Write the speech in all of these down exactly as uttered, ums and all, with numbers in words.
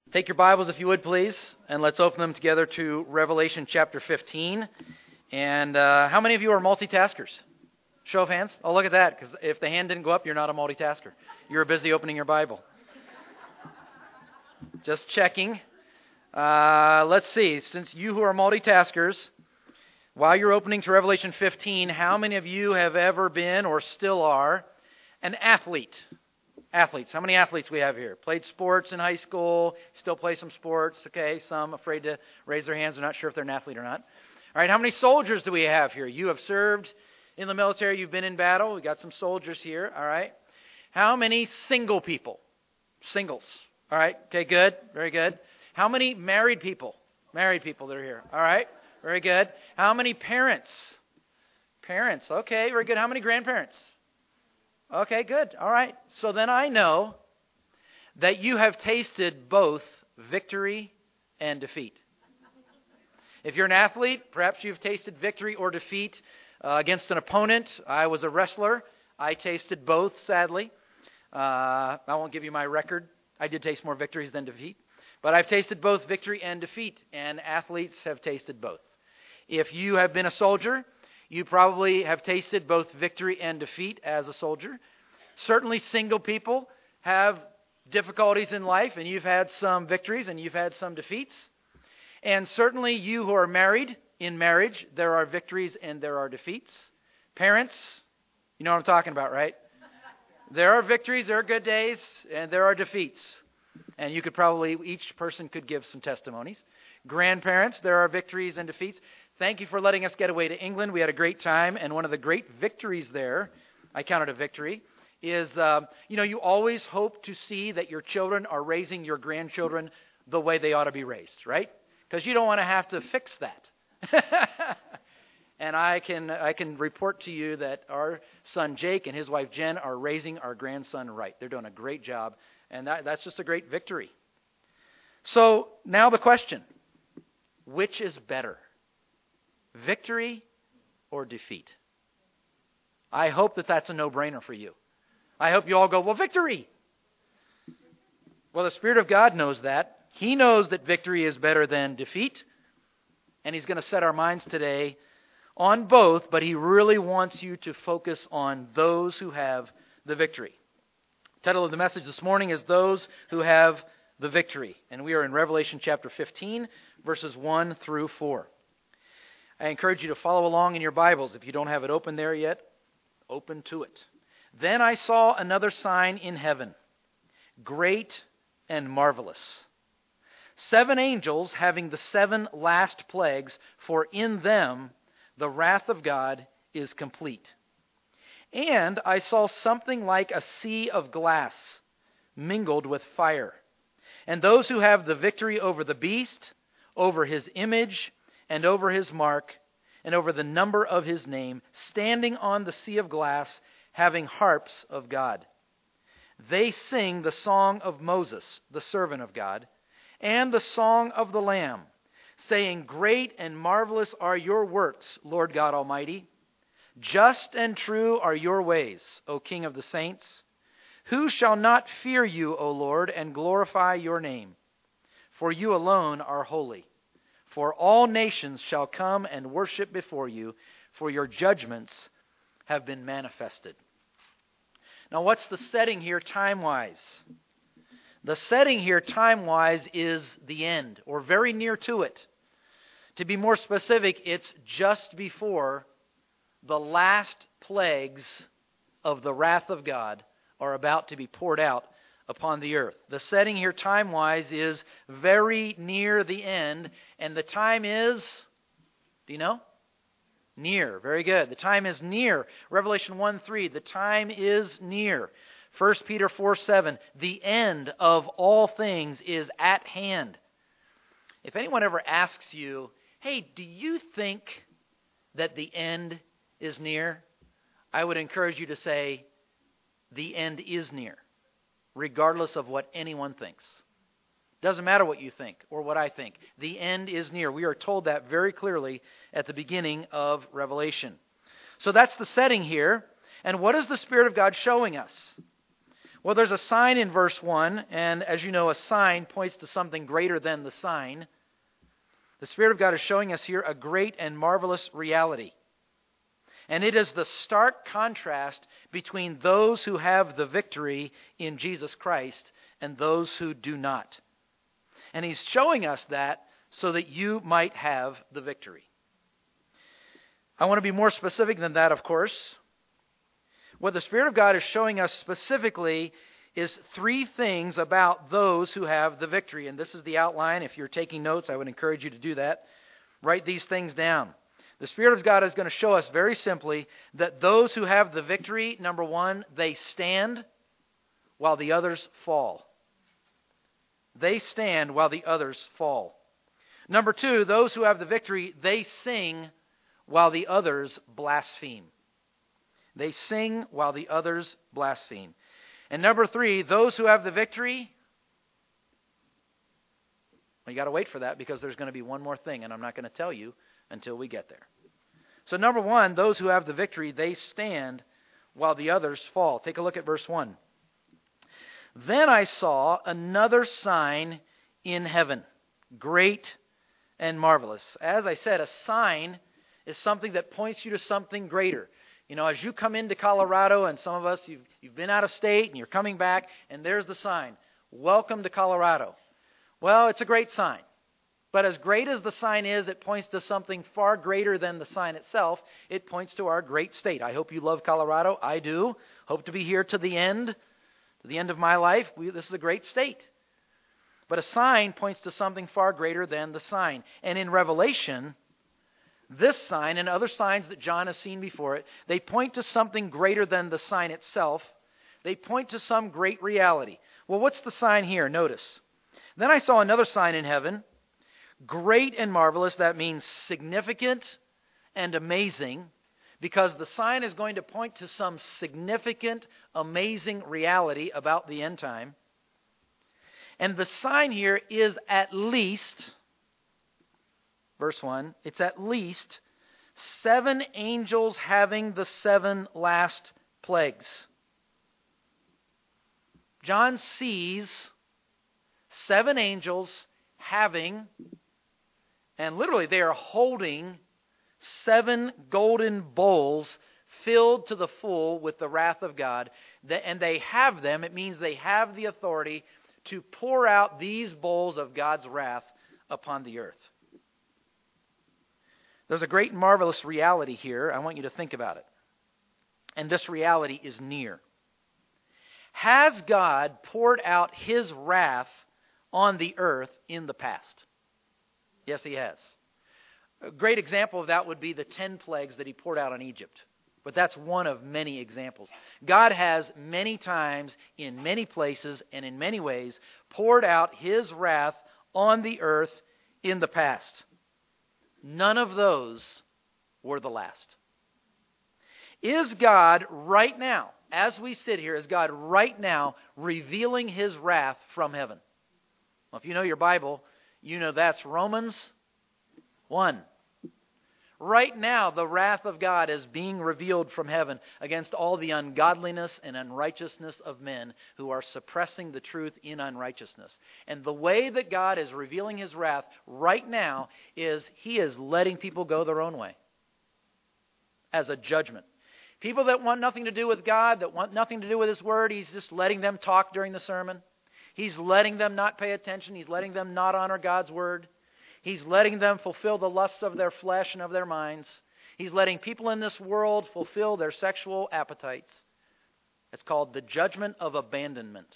Take your Bibles, if you would, please, and let's open them together to Revelation chapter fifteen. And uh, how many of you are multitaskers? Show of hands. Oh, look at that, because if the hand didn't go up, you're not a multitasker. You're busy opening your Bible. Just checking. Uh, let's see. Since you who are multitaskers, while you're opening to Revelation fifteen, how many of you have ever been or still are an athlete? Athletes. How many athletes we have here? Played sports in high school, still play some sports. Okay, some afraid to raise their hands. They're not sure if they're an athlete or not. All right, how many soldiers do we have here? You have served in the military. You've been in battle. We got some soldiers here. All right. How many single people? Singles. All right. Okay, good. Very good. How many married people? Married people that are here. All right. Very good. How many parents? Parents. Okay, very good. How many grandparents? Okay, good. All right. So then I know that you have tasted both victory and defeat. If you're an athlete, perhaps you've tasted victory or defeat uh, against an opponent. I was a wrestler. I tasted both, sadly. Uh, I won't give you my record. I did taste more victories than defeat. But I've tasted both victory and defeat, and athletes have tasted both. If you have been a soldier, you probably have tasted both victory and defeat as a soldier. Certainly single people have difficulties in life, and you've had some victories and you've had some defeats. And certainly you who are married, in marriage, there are victories and there are defeats. Parents, you know what I'm talking about, right? There are victories, there are good days, and there are defeats. And you could probably, each person could give some testimonies. Grandparents, there are victories and defeats. Thank you for letting us get away to England. We had a great time, and one of the great victories there, I count it a victory, is, uh, you know, you always hope to see that your children are raising your grandchildren the way they ought to be raised, right? Because you don't want to have to fix that. And I can I can report to you that our son Jake and his wife Jen are raising our grandson right. They're doing a great job, and that, that's just a great victory. So now the question, which is better? Victory or defeat? I hope that that's a no-brainer for you. I hope you all go, well, victory. Well, the Spirit of God knows that. He knows that victory is better than defeat. And He's going to set our minds today on both, but He really wants you to focus on those who have the victory. The title of the message this morning is Those Who Have the Victory. And we are in Revelation chapter fifteen, verses one through four. I encourage you to follow along in your Bibles. If you don't have it open there yet, open to it. Then I saw another sign in heaven, great and marvelous. Seven angels having the seven last plagues, for in them the wrath of God is complete. And I saw something like a sea of glass mingled with fire. And those who have the victory over the beast, over his image, and over his mark, and over the number of his name, standing on the sea of glass, having harps of God. They sing the song of Moses, the servant of God, and the song of the Lamb, saying, Great and marvelous are your works, Lord God Almighty. Just and true are your ways, O King of the saints. Who shall not fear you, O Lord, and glorify your name? For you alone are holy. For all nations shall come and worship before you, for your judgments have been manifested. Now, what's the setting here time-wise? The setting here time-wise is the end, or very near to it. To be more specific, it's just before the last plagues of the wrath of God are about to be poured out upon the earth. The setting here time-wise is very near the end, and the time is, do you know? Near. Very good. The time is near. Revelation one three, the time is near. First Peter four seven, the end of all things is at hand. If anyone ever asks you, hey, do you think that the end is near? I would encourage you to say, the end is near, regardless of what anyone thinks. Doesn't matter what you think or what I think. The end is near. We are told that very clearly at the beginning of Revelation. So that's the setting here. And what is the Spirit of God showing us? Well, there's a sign in verse one, and as you know, a sign points to something greater than the sign. The Spirit of God is showing us here a great and marvelous reality. And it is the stark contrast between those who have the victory in Jesus Christ and those who do not. And He's showing us that so that you might have the victory. I want to be more specific than that, of course. What the Spirit of God is showing us specifically is three things about those who have the victory. And this is the outline. If you're taking notes, I would encourage you to do that. Write these things down. The Spirit of God is going to show us very simply that those who have the victory, number one, they stand while the others fall. They stand while the others fall. Number two, those who have the victory, they sing while the others blaspheme. They sing while the others blaspheme. And number three, those who have the victory, well, you got to wait for that because there's going to be one more thing, and I'm not going to tell you until we get there. So number one, those who have the victory, they stand while the others fall. Take a look at verse one. Then I saw another sign in heaven, great and marvelous. As I said, a sign is something that points you to something greater. You know, as you come into Colorado, and some of us, you've, you've been out of state, and you're coming back, and there's the sign, welcome to Colorado. Well, it's a great sign. But as great as the sign is, it points to something far greater than the sign itself. It points to our great state. I hope you love Colorado. I do. Hope to be here to the end, to the end of my life. We, this is a great state. But a sign points to something far greater than the sign. And in Revelation, this sign and other signs that John has seen before it, they point to something greater than the sign itself. They point to some great reality. Well, what's the sign here? Notice. Then I saw another sign in heaven, great and marvelous. That means significant and amazing, because the sign is going to point to some significant, amazing reality about the end time. And the sign here is at least, verse one, it's at least seven angels having the seven last plagues. John sees seven angels having, and literally they are holding, seven golden bowls filled to the full with the wrath of God. And they have them. It means they have the authority to pour out these bowls of God's wrath upon the earth. There's a great and marvelous reality here. I want you to think about it. And this reality is near. Has God poured out His wrath on the earth in the past? Yes, He has. A great example of that would be the ten plagues that He poured out on Egypt. But that's one of many examples. God has many times, in many places, and in many ways, poured out His wrath on the earth in the past. None of those were the last. Is God right now, as we sit here, is God right now revealing His wrath from heaven? Well, if you know your Bible, you know that's Romans one. Right now, the wrath of God is being revealed from heaven against all the ungodliness and unrighteousness of men who are suppressing the truth in unrighteousness. And the way that God is revealing His wrath right now is He is letting people go their own way as a judgment. People that want nothing to do with God, that want nothing to do with His Word, He's just letting them talk during the sermon. He's letting them not pay attention. He's letting them not honor God's Word. He's letting them fulfill the lusts of their flesh and of their minds. He's letting people in this world fulfill their sexual appetites. It's called the judgment of abandonment.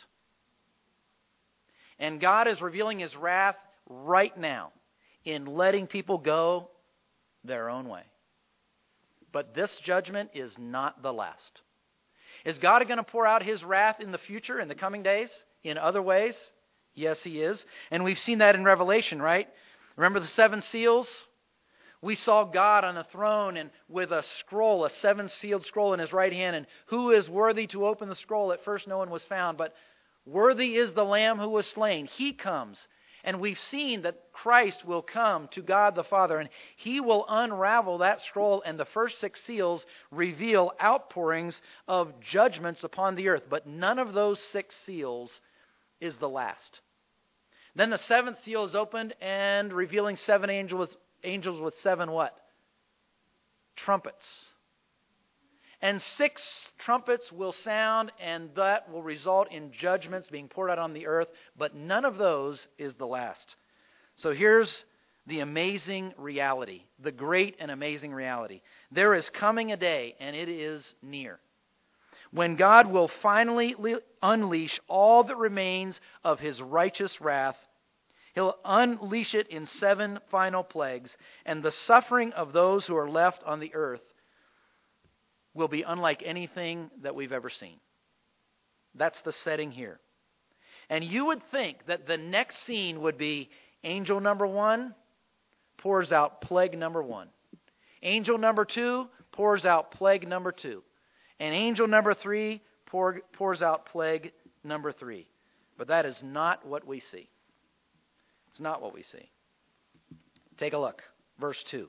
And God is revealing His wrath right now in letting people go their own way. But this judgment is not the last. Is God going to pour out His wrath in the future, in the coming days, in other ways? Yes, He is. And we've seen that in Revelation, right? Remember the seven seals? We saw God on a throne and with a scroll, a seven-sealed scroll in His right hand. And who is worthy to open the scroll? At first no one was found, but worthy is the Lamb who was slain. He comes And we've seen that Christ will come to God the Father, and He will unravel that scroll, and the first six seals reveal outpourings of judgments upon the earth. But none of those six seals is the last. Then the seventh seal is opened, and revealing seven angels, angels with seven what? Trumpets. And six trumpets will sound, and that will result in judgments being poured out on the earth, but none of those is the last. So here's the amazing reality, the great and amazing reality. There is coming a day, and it is near, when God will finally unleash all that remains of His righteous wrath. He'll unleash it in seven final plagues, and the suffering of those who are left on the earth will be unlike anything that we've ever seen. That's the setting here. And you would think that the next scene would be angel number one pours out plague number one. Angel number two pours out plague number two. And angel number three pour, pours out plague number three. But that is not what we see. It's not what we see. Take a look. Verse two.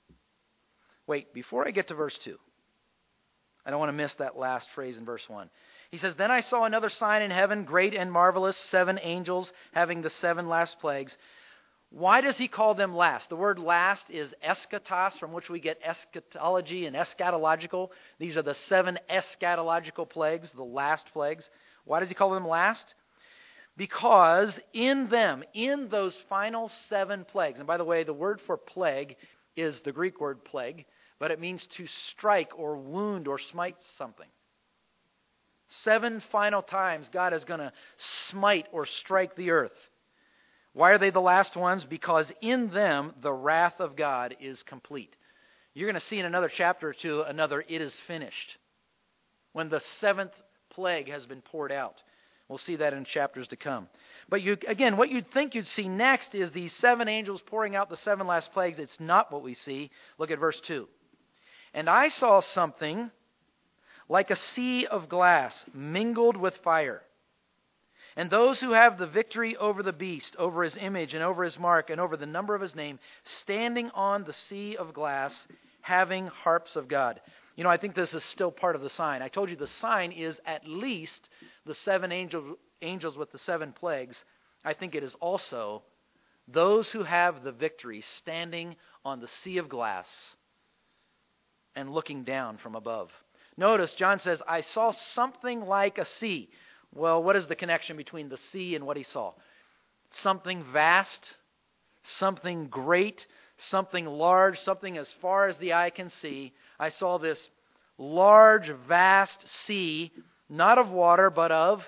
Wait, before I get to verse two, I don't want to miss that last phrase in verse one. He says, "Then I saw another sign in heaven, great and marvelous, seven angels having the seven last plagues." Why does he call them last? The word last is eschatos, from which we get eschatology and eschatological. These are the seven eschatological plagues, the last plagues. Why does he call them last? Because in them, in those final seven plagues, and by the way, the word for plague is the Greek word plague, but it means to strike or wound or smite something. Seven final times God is going to smite or strike the earth. Why are they the last ones? Because in them the wrath of God is complete. You're going to see in another chapter or two another "it is finished," when the seventh plague has been poured out. We'll see that in chapters to come. But you, again, what you'd think you'd see next is these seven angels pouring out the seven last plagues. It's not what we see. Look at verse two. "And I saw something like a sea of glass mingled with fire. And those who have the victory over the beast, over his image and over his mark and over the number of his name, standing on the sea of glass, having harps of God." You know, I think this is still part of the sign. I told you the sign is at least the seven angel, angels with the seven plagues. I think it is also those who have the victory standing on the sea of glass and looking down from above. Notice, John says, "I saw something like a sea." Well, what is the connection between the sea and what he saw? Something vast, something great, something large, something as far as the eye can see. I saw this large, vast sea, not of water, but of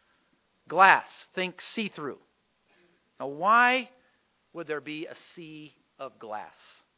glass. Think see-through. Now, why would there be a sea of glass?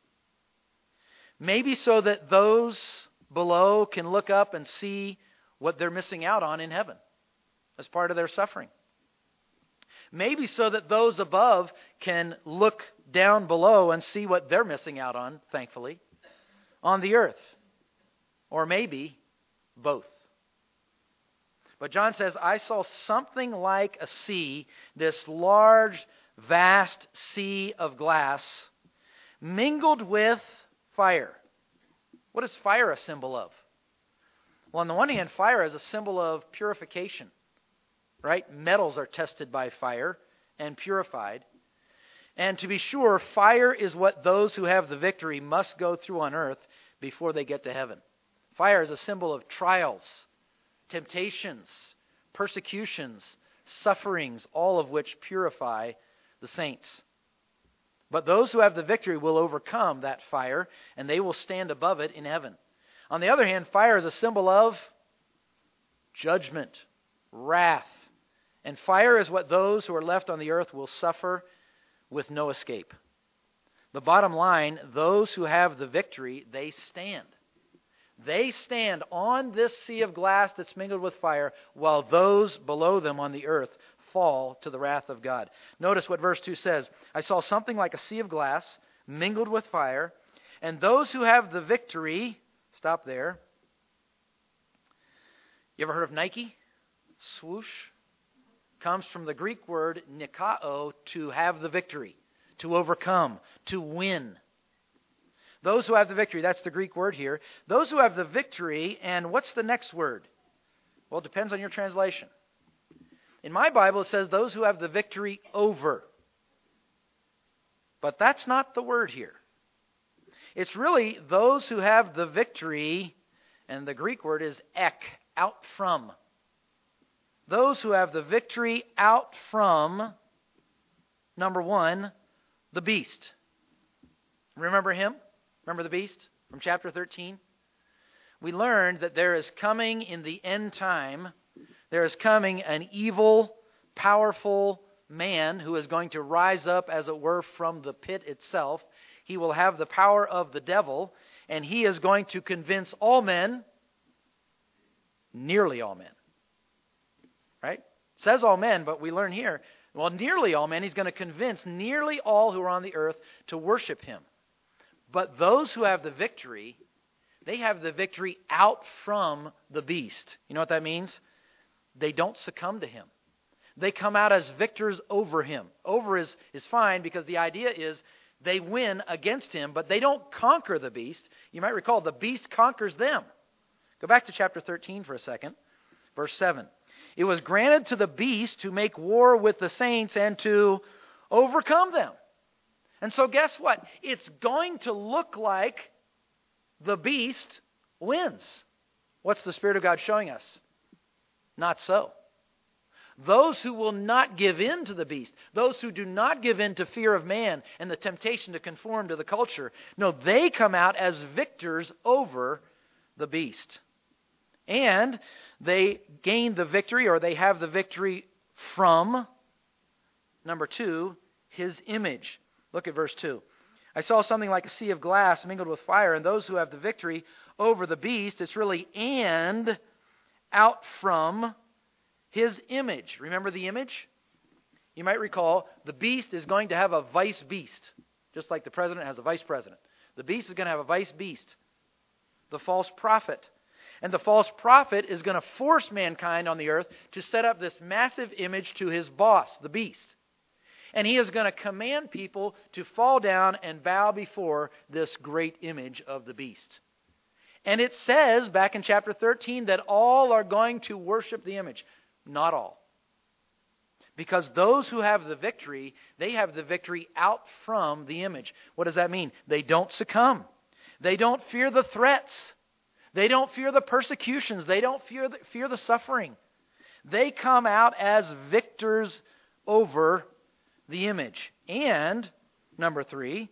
Maybe so that those below can look up and see what they're missing out on in heaven as part of their suffering. Maybe so that those above can look down below and see what they're missing out on, thankfully, on the earth. Or maybe both. But John says, "I saw something like a sea, this large, vast sea of glass, mingled with fire." What is fire a symbol of? Well, on the one hand, fire is a symbol of purification. Right? Metals are tested by fire and purified. And to be sure, fire is what those who have the victory must go through on earth before they get to heaven. Fire is a symbol of trials, temptations, persecutions, sufferings, all of which purify the saints. But those who have the victory will overcome that fire, and they will stand above it in heaven. On the other hand, fire is a symbol of judgment, wrath. And fire is what those who are left on the earth will suffer with no escape. The bottom line, those who have the victory, they stand. They stand on this sea of glass that's mingled with fire, while those below them on the earth fall to the wrath of God. Notice what verse two says. "I saw something like a sea of glass mingled with fire, and those who have the victory," stop there. You ever heard of Nike? Swoosh? comes from the Greek word nikao, to have the victory, to overcome, to win. Those who have the victory, that's the Greek word here. Those who have the victory, and what's the next word? Well, it depends on your translation. In my Bible, it says those who have the victory over. But that's not the word here. It's really those who have the victory, and the Greek word is ek, out from. Those who have the victory out from, number one, the beast. Remember him? Remember the beast from chapter thirteen? We learned that there is coming in the end time, there is coming an evil, powerful man who is going to rise up, as it were, from the pit itself. He will have the power of the devil, and he is going to convince all men, nearly all men. Right? It says all men, but we learn here, well, nearly all men, he's going to convince nearly all who are on the earth to worship him. But those who have the victory, they have the victory out from the beast. You know what that means? They don't succumb to him. They come out as victors over him. Over is, is fine, because the idea is they win against him, but they don't conquer the beast. You might recall the beast conquers them. Go back to chapter thirteen for a second. Verse seven. It was granted to the beast to make war with the saints and to overcome them. And so guess what? It's going to look like the beast wins. What's the Spirit of God showing us? Not so. Those who will not give in to the beast, those who do not give in to fear of man and the temptation to conform to the culture, no, they come out as victors over the beast. And they gain the victory, or they have the victory from, number two, his image. Look at verse two. I saw something like a sea of glass mingled with fire, and those who have the victory over the beast, it's really and out from his image. Remember the image? You might recall the beast is going to have a vice beast, just like the president has a vice president. The beast is going to have a vice beast, the false prophet. And the false prophet is going to force mankind on the earth to set up this massive image to his boss, the beast. And he is going to command people to fall down and bow before this great image of the beast. And it says back in chapter thirteen that all are going to worship the image. Not all. Because those who have the victory, they have the victory out from the image. What does that mean? They don't succumb. They don't fear the threats. They don't fear the persecutions. They don't fear the, fear the suffering. They come out as victors over the image. And, number three,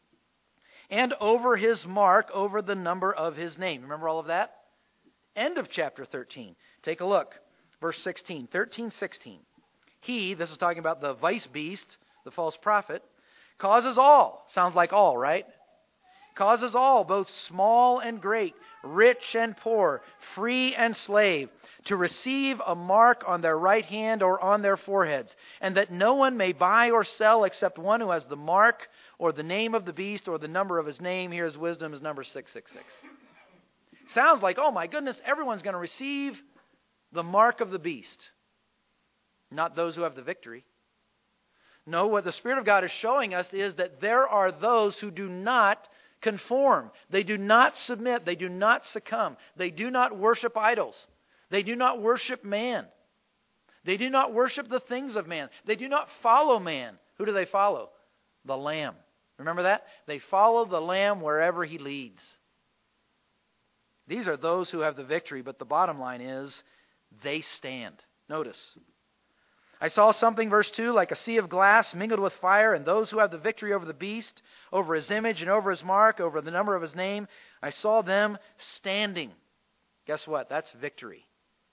and over his mark, over the number of his name. Remember all of that? End of chapter thirteen. Take a look. Verse sixteen. thirteen, sixteen. He, this is talking about the vice beast, the false prophet, causes all. Sounds like all, right? Causes all, both small and great, rich and poor, free and slave, to receive a mark on their right hand or on their foreheads, and that no one may buy or sell except one who has the mark or the name of the beast or the number of his name. Here's wisdom is number six six six. Sounds like, oh my goodness, everyone's going to receive the mark of the beast. Not those who have the victory. No, what the Spirit of God is showing us is that there are those who do not conform. They do not submit. They do not succumb. They do not worship idols. They do not worship man. They do not worship the things of man. They do not follow man. Who do they follow? The Lamb. Remember that? They follow the Lamb wherever he leads. These are those who have the victory, but the bottom line is they stand. Notice. I saw something, verse two, like a sea of glass mingled with fire, and those who have the victory over the beast, over his image and over his mark, over the number of his name, I saw them standing. Guess what? That's victory.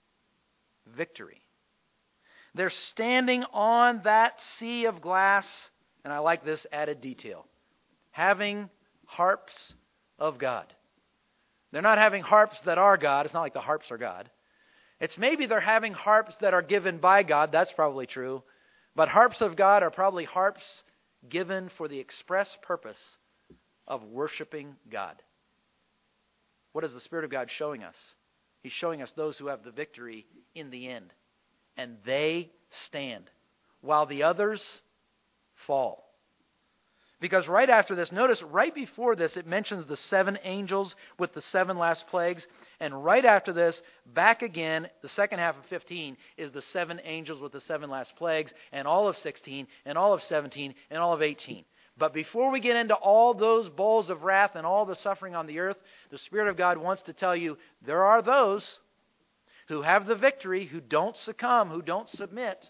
Victory. They're standing on that sea of glass, and I like this added detail, having harps of God. They're not having harps that are God. It's not like the harps are God. It's maybe they're having harps that are given by God. That's probably true. But harps of God are probably harps given for the express purpose of worshiping God. What is the Spirit of God showing us? He's showing us those who have the victory in the end. And they stand, while the others fall. Because right after this, notice right before this, it mentions the seven angels with the seven last plagues. And right after this, back again, the second half of fifteen is the seven angels with the seven last plagues, and all of sixteen, and all of seventeen, and all of eighteen. But before we get into all those bowls of wrath and all the suffering on the earth, the Spirit of God wants to tell you there are those who have the victory, who don't succumb, who don't submit.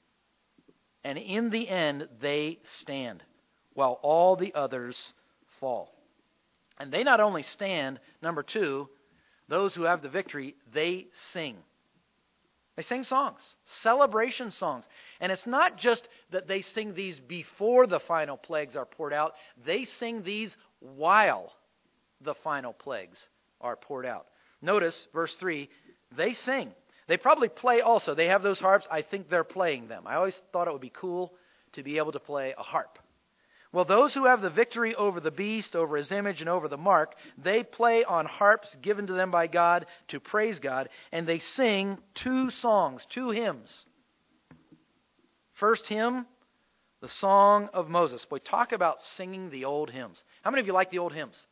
And in the end, they stand, while all the others fall. And they not only stand, number two, those who have the victory, they sing. They sing songs, celebration songs. And it's not just that they sing these before the final plagues are poured out. They sing these while the final plagues are poured out. Notice, verse three, they sing. They probably play also. They have those harps. I think they're playing them. I always thought it would be cool to be able to play a harp. Well, those who have the victory over the beast, over his image, and over the mark, they play on harps given to them by God to praise God, and they sing two songs, two hymns. First hymn, the Song of Moses. Boy, talk about singing the old hymns. How many of you like the old hymns?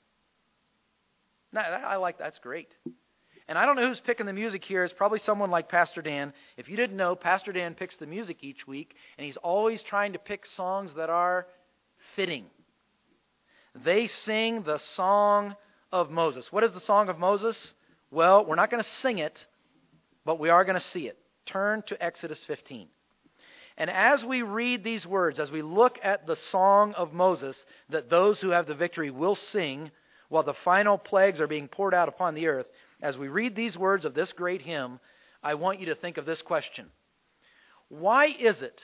No, I like that. That's great. And I don't know who's picking the music here. It's probably someone like Pastor Dan. If you didn't know, Pastor Dan picks the music each week, and he's always trying to pick songs that are fitting. They sing the Song of Moses. What is the Song of Moses? Well, we're not going to sing it, but we are going to see it. Turn to Exodus fifteen. And as we read these words, as we look at the Song of Moses, that those who have the victory will sing while the final plagues are being poured out upon the earth, as we read these words of this great hymn, I want you to think of this question. Why is it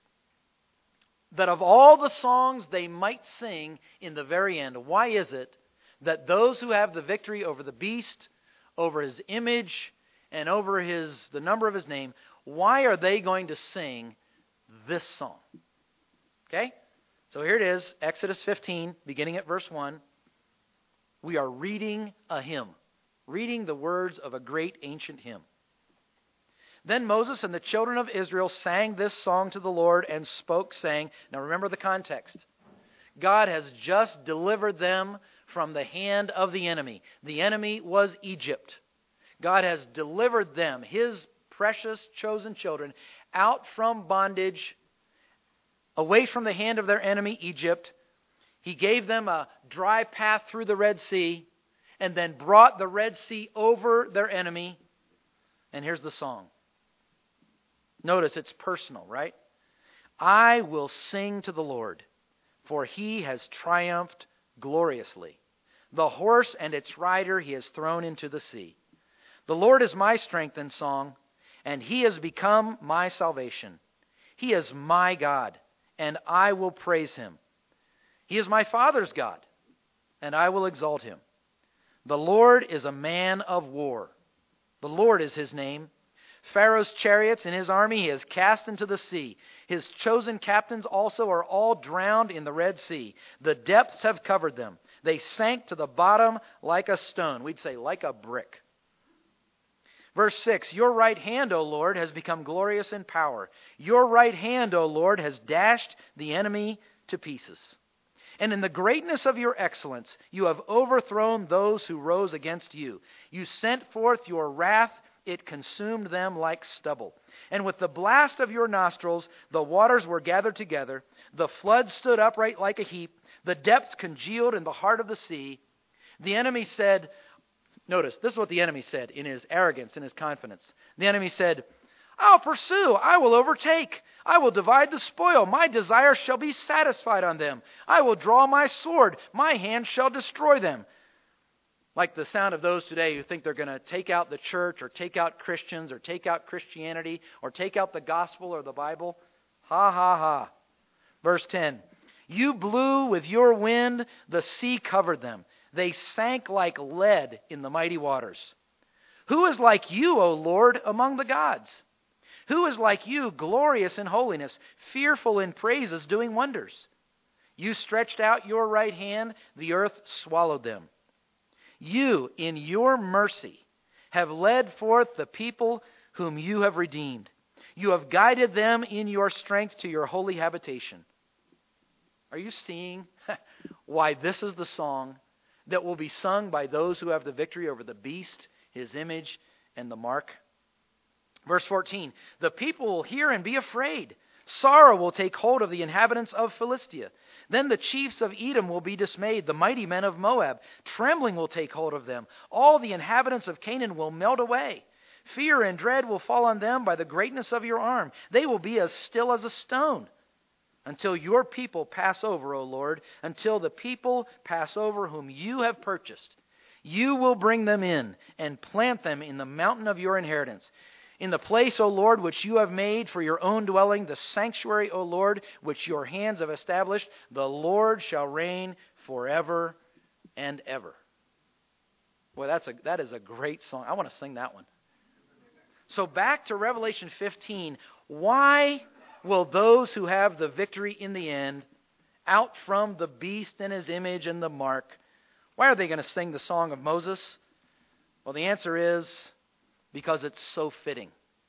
that of all the songs they might sing in the very end, why is it that those who have the victory over the beast, over his image, and over his the number of his name, why are they going to sing this song? Okay? So here it is, Exodus fifteen, beginning at verse one. We are reading a hymn. Reading the words of a great ancient hymn. Then Moses and the children of Israel sang this song to the Lord and spoke, saying, now remember the context. God has just delivered them from the hand of the enemy. The enemy was Egypt. God has delivered them, his precious chosen children, out from bondage, away from the hand of their enemy, Egypt. He gave them a dry path through the Red Sea, and then brought the Red Sea over their enemy. And here's the song. Notice it's personal, right? I will sing to the Lord, for he has triumphed gloriously. The horse and its rider he has thrown into the sea. The Lord is my strength and song, and he has become my salvation. He is my God, and I will praise him. He is my father's God, and I will exalt him. The Lord is a man of war. The Lord is his name. Pharaoh's chariots and his army he has cast into the sea. His chosen captains also are all drowned in the Red Sea. The depths have covered them. They sank to the bottom like a stone. We'd say like a brick. Verse six, your right hand, O Lord, has become glorious in power. Your right hand, O Lord, has dashed the enemy to pieces. And in the greatness of your excellence, you have overthrown those who rose against you. You sent forth your wrath, it consumed them like stubble. And with the blast of your nostrils, the waters were gathered together. The flood stood upright like a heap. The depths congealed in the heart of the sea. The enemy said, notice, this is what the enemy said in his arrogance, in his confidence. The enemy said, I'll pursue, I will overtake, I will divide the spoil, my desire shall be satisfied on them. I will draw my sword, my hand shall destroy them. Like the sound of those today who think they're going to take out the church or take out Christians or take out Christianity or take out the gospel or the Bible. Ha, ha, ha. Verse ten, you blew with your wind, the sea covered them. They sank like lead in the mighty waters. Who is like you, O Lord, among the gods? Who is like you, glorious in holiness, fearful in praises, doing wonders? You stretched out your right hand, the earth swallowed them. You, in your mercy, have led forth the people whom you have redeemed. You have guided them in your strength to your holy habitation. Are you seeing why this is the song that will be sung by those who have the victory over the beast, his image, and the mark? Verse fourteen, the people will hear and be afraid. Sorrow will take hold of the inhabitants of Philistia. Then the chiefs of Edom will be dismayed, the mighty men of Moab. Trembling will take hold of them. All the inhabitants of Canaan will melt away. Fear and dread will fall on them by the greatness of your arm. They will be as still as a stone until your people pass over, O Lord, until the people pass over whom you have purchased. You will bring them in and plant them in the mountain of your inheritance. In the place, O Lord, which you have made for your own dwelling, the sanctuary, O Lord, which your hands have established, the Lord shall reign forever and ever. Boy, that's a, that is a great song. I want to sing that one. So back to Revelation fifteen. Why will those who have the victory in the end, out from the beast and his image and the mark, why are they going to sing the song of Moses? Well, the answer is because it's so fitting.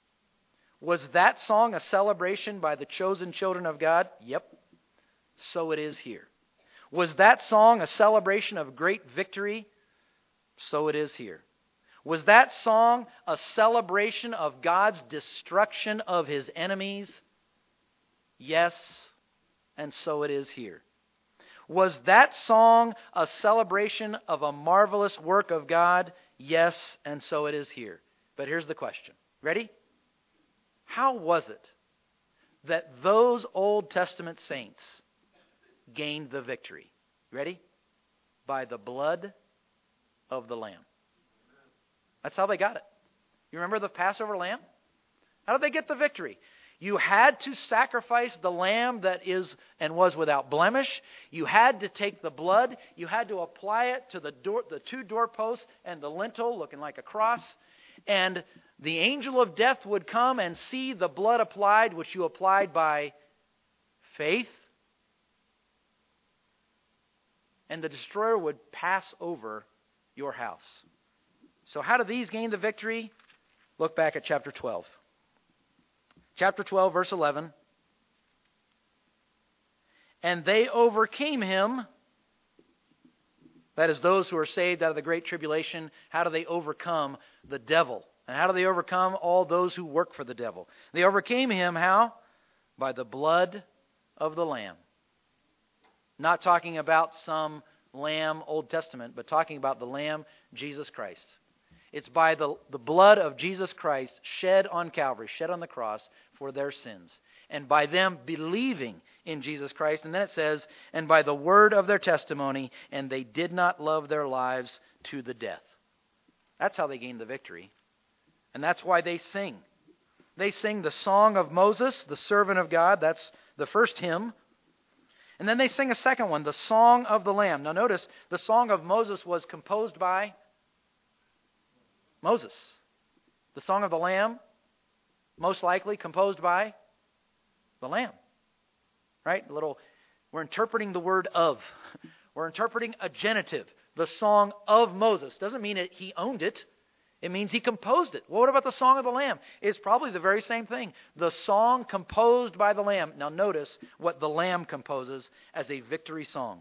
Was that song a celebration by the chosen children of God? Yep. So it is here. Was that song a celebration of great victory? So it is here. Was that song a celebration of God's destruction of his enemies? Yes, and so it is here. Was that song a celebration of a marvelous work of God? Yes, and so it is here. But here's the question. Ready? How was it that those Old Testament saints gained the victory? Ready? By the blood of the Lamb. That's how they got it. You remember the Passover lamb? How did they get the victory? You had to sacrifice the lamb that is and was without blemish. You had to take the blood. You had to apply it to the door, the two doorposts and the lintel looking like a cross. And the angel of death would come and see the blood applied, which you applied by faith. And the destroyer would pass over your house. So how do these gain the victory? Look back at chapter twelve. Chapter twelve, verse eleven. And they overcame him. That is, those who are saved out of the great tribulation. How do they overcome the devil? And how do they overcome all those who work for the devil? They overcame him, how? By the blood of the Lamb. Not talking about some lamb, Old Testament, but talking about the Lamb, Jesus Christ. It's by the, the blood of Jesus Christ shed on Calvary, shed on the cross for their sins. And by them believing in Jesus Christ. And then it says, and by the word of their testimony, and they did not love their lives to the death. That's how they gained the victory. And that's why they sing. They sing the song of Moses, the servant of God. That's the first hymn. And then they sing a second one, the song of the Lamb. Now notice, the song of Moses was composed by Moses. The song of the Lamb, most likely composed by the Lamb. Right? A little, we're interpreting the word of. We're interpreting a genitive. The song of Moses. Doesn't mean that he owned it. It means he composed it. Well, what about the song of the Lamb? It's probably the very same thing. The song composed by the Lamb. Now notice what the Lamb composes as a victory song.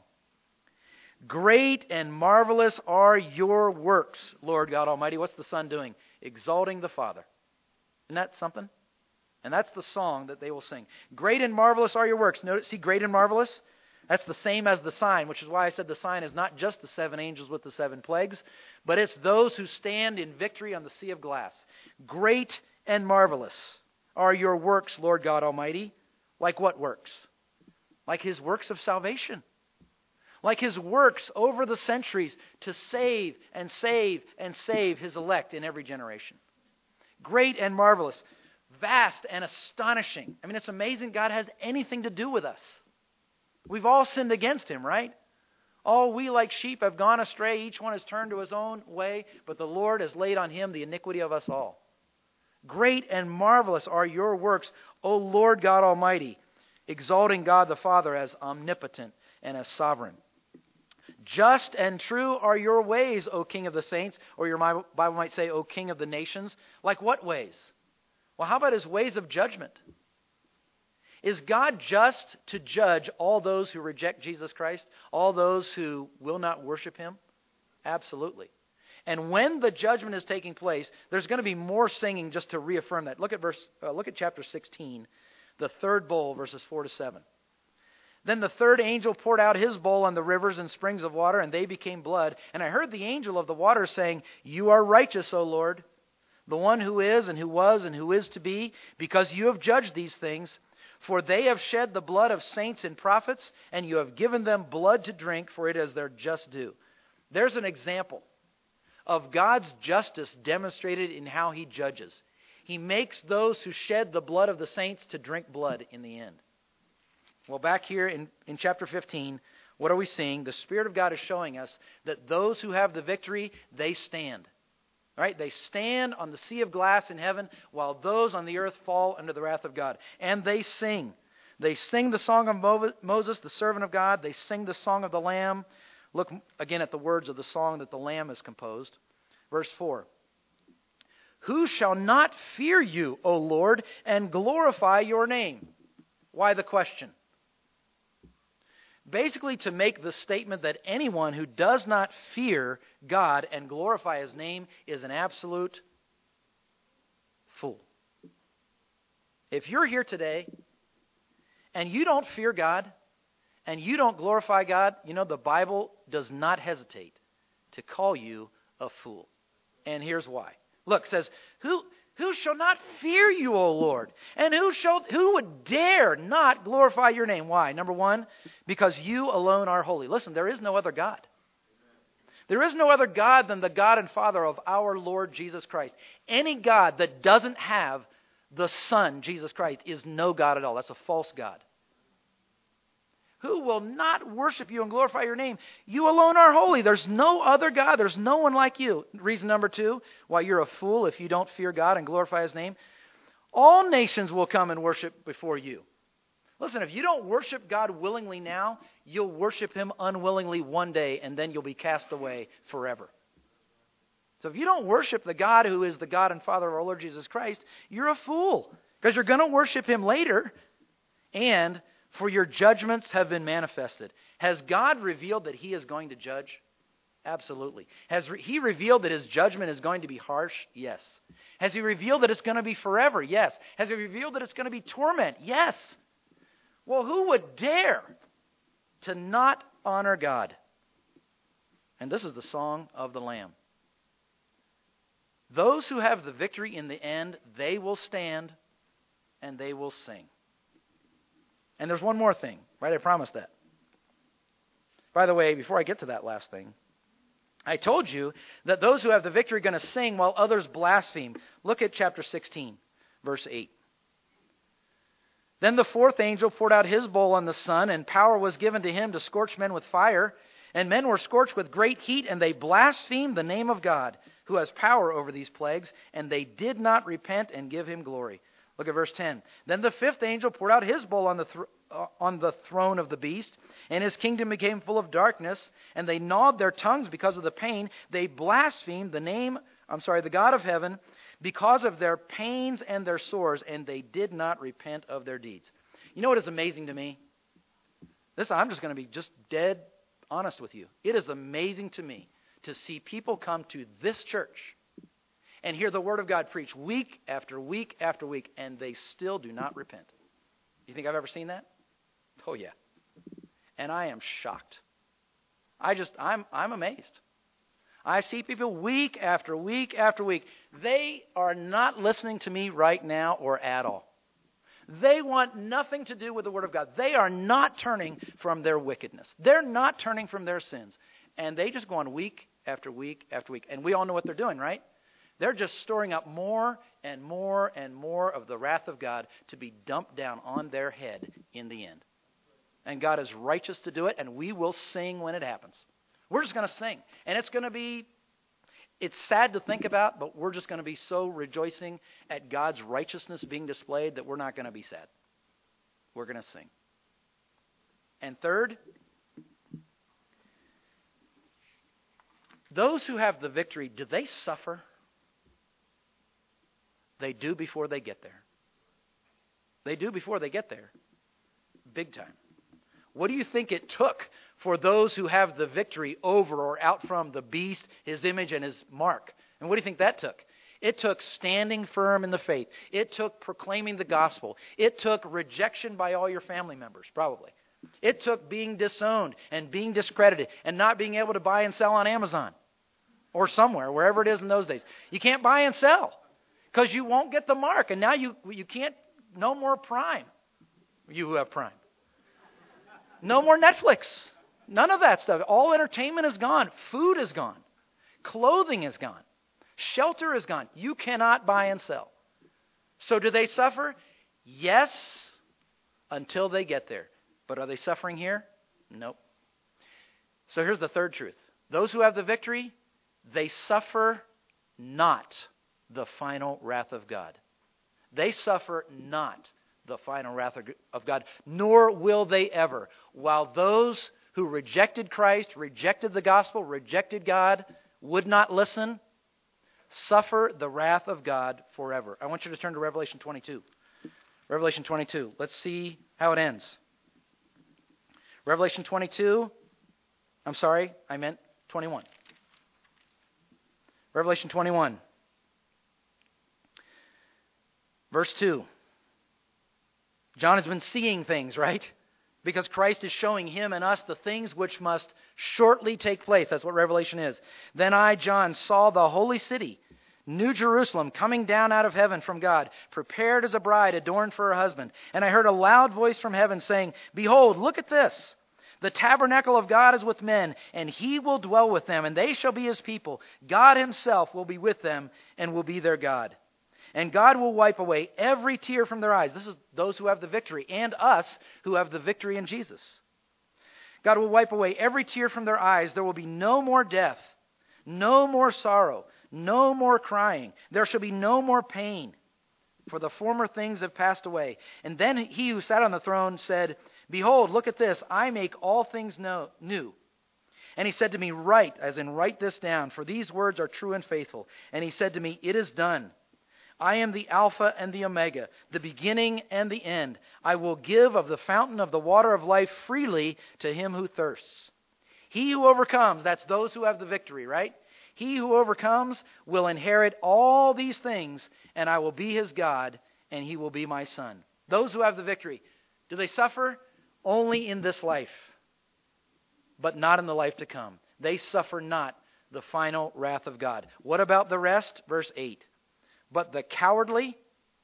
Great and marvelous are your works, Lord God Almighty. What's the Son doing? Exalting the Father. Isn't that something? And that's the song that they will sing. Great and marvelous are your works. Notice, see, great and marvelous? That's the same as the sign, which is why I said the sign is not just the seven angels with the seven plagues, but it's those who stand in victory on the sea of glass. Great and marvelous are your works, Lord God Almighty. Like what works? Like His works of salvation. Like His works over the centuries to save and save and save His elect in every generation. Great and marvelous. Vast and astonishing. I mean, it's amazing God has anything to do with us. We've all sinned against Him, right? All we like sheep have gone astray. Each one has turned to his own way, but the Lord has laid on Him the iniquity of us all. Great and marvelous are your works, O Lord God Almighty, exalting God the Father as omnipotent and as sovereign. Just and true are your ways, O King of the saints, or your Bible might say, O King of the nations. Like what ways? Well, how about his ways of judgment? Is God just to judge all those who reject Jesus Christ, all those who will not worship him? Absolutely. And when the judgment is taking place, there's going to be more singing just to reaffirm that. Look at verse. Uh, look at chapter sixteen, the third bowl, verses four to seven. Then the third angel poured out his bowl on the rivers and springs of water, and they became blood. And I heard the angel of the water saying, "You are righteous, O Lord, the one who is and who was and who is to be, because you have judged these things. For they have shed the blood of saints and prophets, and you have given them blood to drink, for it is their just due." There's an example of God's justice demonstrated in how he judges. He makes those who shed the blood of the saints to drink blood in the end. Well, back here in, in chapter fifteen, what are we seeing? The Spirit of God is showing us that those who have the victory, they stand. All right? They stand on the sea of glass in heaven, while those on the earth fall under the wrath of God. And they sing. They sing the song of Moses, the servant of God. They sing the song of the Lamb. Look again at the words of the song that the Lamb has composed. Verse four. Who shall not fear you, O Lord, and glorify your name? Why the question? Basically to make the statement that anyone who does not fear God and glorify his name is an absolute fool. If you're here today and you don't fear God, and you don't glorify God, you know, the Bible does not hesitate to call you a fool. And here's why. Look, it says, who, who shall not fear you, O Lord? And who shall who would dare not glorify your name? Why? Number one, because you alone are holy. Listen, there is no other God. There is no other God than the God and Father of our Lord Jesus Christ. Any God that doesn't have the Son, Jesus Christ, is no God at all. That's a false God. Who will not worship you and glorify your name? You alone are holy. There's no other God. There's no one like you. Reason number two, why you're a fool if you don't fear God and glorify his name. All nations will come and worship before you. Listen, if you don't worship God willingly now, you'll worship him unwillingly one day, and then you'll be cast away forever. So if you don't worship the God who is the God and Father of our Lord Jesus Christ, you're a fool, because you're going to worship him later, and for your judgments have been manifested. Has God revealed that he is going to judge? Absolutely. Has he revealed that his judgment is going to be harsh? Yes. Has he revealed that it's going to be forever? Yes. Has he revealed that it's going to be torment? Yes. Well, who would dare to not honor God? And this is the song of the Lamb. Those who have the victory in the end, they will stand and they will sing. And there's one more thing, right? I promised that. By the way, before I get to that last thing, I told you that those who have the victory are going to sing while others blaspheme. Look at chapter sixteen, verse eight. Then the fourth angel poured out his bowl on the sun, and power was given to him to scorch men with fire. And men were scorched with great heat, and they blasphemed the name of God, who has power over these plagues, and they did not repent and give him glory. Look at verse ten. Then the fifth angel poured out his bowl on the th- uh, on the throne of the beast, and his kingdom became full of darkness, and they gnawed their tongues because of the pain. They blasphemed the name, I'm sorry, the God of heaven, because of their pains and their sores, and they did not repent of their deeds. You know what is amazing to me? This, I'm just going to be just dead honest with you. It is amazing to me to see people come to this church and hear the Word of God preached week after week after week, and they still do not repent. You think I've ever seen that? Oh, yeah. And I am shocked. I just, I'm, I'm amazed. I see people week after week after week. They are not listening to me right now or at all. They want nothing to do with the Word of God. They are not turning from their wickedness. They're not turning from their sins. And they just go on week after week after week. And we all know what they're doing, right? They're just storing up more and more and more of the wrath of God to be dumped down on their head in the end. And God is righteous to do it, and we will sing when it happens. We're just going to sing. And it's going to be, it's sad to think about, but we're just going to be so rejoicing at God's righteousness being displayed that we're not going to be sad. We're going to sing. And third, those who have the victory, do they suffer? They do before they get there. They do before they get there. Big time. What do you think it took for those who have the victory over or out from the beast, his image, and his mark? And what do you think that took? It took standing firm in the faith. It took proclaiming the gospel. It took rejection by all your family members, probably. It took being disowned and being discredited and not being able to buy and sell on Amazon or somewhere, wherever it is in those days. You can't buy and sell because you won't get the mark. And now you you can't, no more Prime. You who have Prime. No more Netflix. None of that stuff. All entertainment is gone. Food is gone. Clothing is gone. Shelter is gone. You cannot buy and sell. So do they suffer? Yes, until they get there. But are they suffering here? Nope. So here's the third truth. Those who have the victory, they suffer not the final wrath of God. They suffer not the final wrath of God, nor will they ever. While those who rejected Christ, rejected the gospel, rejected God, would not listen, suffer the wrath of God forever. I want you to turn to Revelation twenty-two. Revelation twenty-two. Let's see how it ends. Revelation twenty-two. I'm sorry, I meant twenty-one. Revelation twenty-one. Verse two. John has been seeing things, right? Because Christ is showing him and us the things which must shortly take place. That's what Revelation is. Then I, John, saw the holy city, New Jerusalem, coming down out of heaven from God, prepared as a bride adorned for her husband. And I heard a loud voice from heaven saying, Behold, look at this. The tabernacle of God is with men, and he will dwell with them, and they shall be his people. God himself will be with them and will be their God. And God will wipe away every tear from their eyes. This is those who have the victory, and us who have the victory in Jesus. God will wipe away every tear from their eyes. There will be no more death, no more sorrow, no more crying. There shall be no more pain, for the former things have passed away. And then he who sat on the throne said, Behold, look at this. I make all things new. And he said to me, Write, as in write this down, for these words are true and faithful. And he said to me, It is done. I am the Alpha and the Omega, the beginning and the end. I will give of the fountain of the water of life freely to him who thirsts. He who overcomes, that's those who have the victory, right? He who overcomes will inherit all these things, and I will be his God, and he will be my son. Those who have the victory, do they suffer? Only in this life, but not in the life to come. They suffer not the final wrath of God. What about the rest? Verse eight. But the cowardly,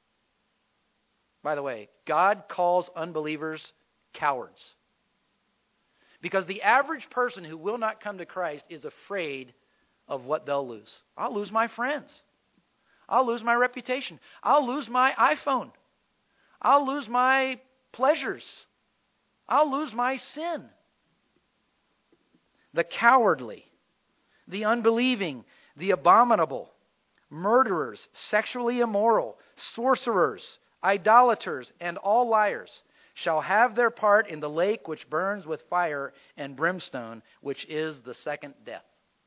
by the way, God calls unbelievers cowards. Because the average person who will not come to Christ is afraid of what they'll lose. I'll lose my friends. I'll lose my reputation. I'll lose my iPhone. I'll lose my pleasures. I'll lose my sin. The cowardly, the unbelieving, the abominable, murderers, sexually immoral, sorcerers, idolaters, and all liars shall have their part in the lake which burns with fire and brimstone, which is the second death.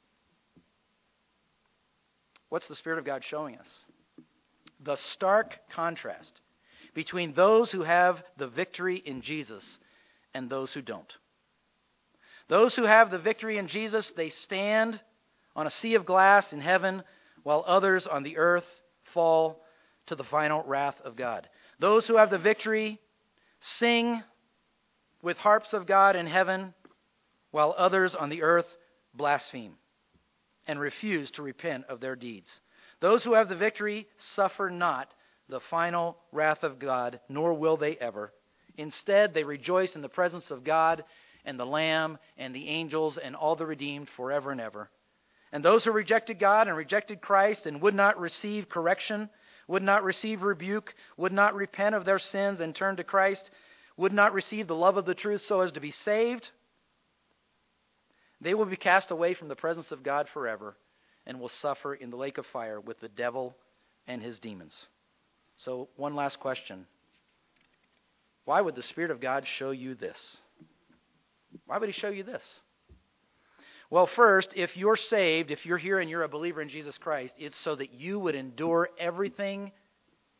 What's the Spirit of God showing us? The stark contrast between those who have the victory in Jesus and those who don't. Those who have the victory in Jesus, they stand on a sea of glass in heaven, while others on the earth fall to the final wrath of God. Those who have the victory sing with harps of God in heaven, while others on the earth blaspheme and refuse to repent of their deeds. Those who have the victory suffer not the final wrath of God, nor will they ever. Instead, they rejoice in the presence of God and the Lamb and the angels and all the redeemed forever and ever. And those who rejected God and rejected Christ and would not receive correction, would not receive rebuke, would not repent of their sins and turn to Christ, would not receive the love of the truth so as to be saved, they will be cast away from the presence of God forever and will suffer in the lake of fire with the devil and his demons. So, one last question. Why would the Spirit of God show you this? Why would he show you this? Well, first, if you're saved, if you're here and you're a believer in Jesus Christ, it's so that you would endure everything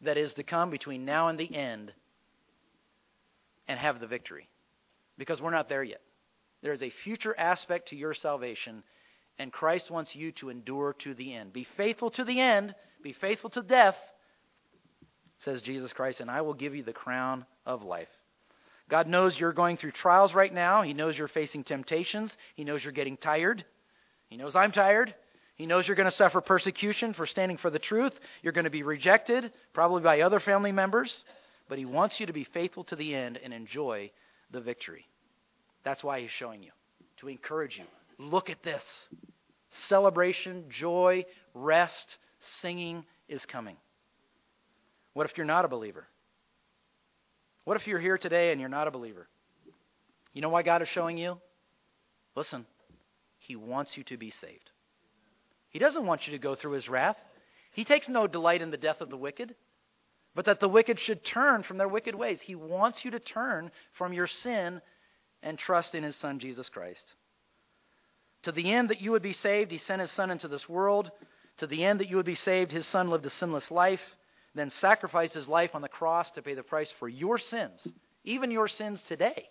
that is to come between now and the end and have the victory. Because we're not there yet. There is a future aspect to your salvation, and Christ wants you to endure to the end. Be faithful to the end. Be faithful to death, says Jesus Christ, and I will give you the crown of life. God knows you're going through trials right now. He knows you're facing temptations. He knows you're getting tired. He knows I'm tired. He knows you're going to suffer persecution for standing for the truth. You're going to be rejected, probably by other family members. But He wants you to be faithful to the end and enjoy the victory. That's why He's showing you, to encourage you. Look at this. Celebration, joy, rest, singing is coming. What if you're not a believer? What if you're here today and you're not a believer? You know why God is showing you? Listen, He wants you to be saved. He doesn't want you to go through His wrath. He takes no delight in the death of the wicked, but that the wicked should turn from their wicked ways. He wants you to turn from your sin and trust in His Son, Jesus Christ. To the end that you would be saved, He sent His Son into this world. To the end that you would be saved, His Son lived a sinless life, then sacrificed His life on the cross to pay the price for your sins, even your sins today.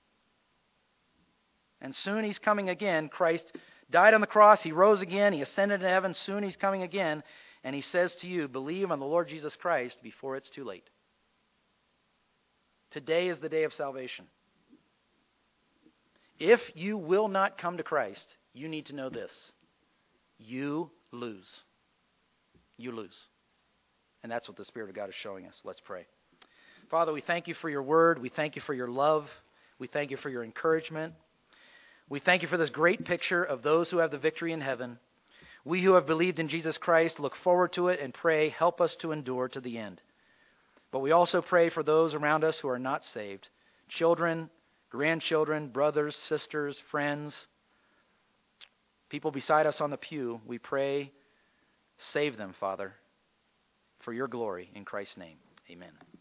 And soon He's coming again. Christ died on the cross. He rose again. He ascended to heaven. Soon He's coming again. And He says to you, believe on the Lord Jesus Christ before it's too late. Today is the day of salvation. If you will not come to Christ, you need to know this. You lose. You lose. And that's what the Spirit of God is showing us. Let's pray. Father, we thank You for Your word. We thank You for Your love. We thank You for Your encouragement. We thank You for this great picture of those who have the victory in heaven. We who have believed in Jesus Christ look forward to it and pray, help us to endure to the end. But we also pray for those around us who are not saved. Children, grandchildren, brothers, sisters, friends, people beside us on the pew. We pray, save them, Father, for Your glory. In Christ's name, amen.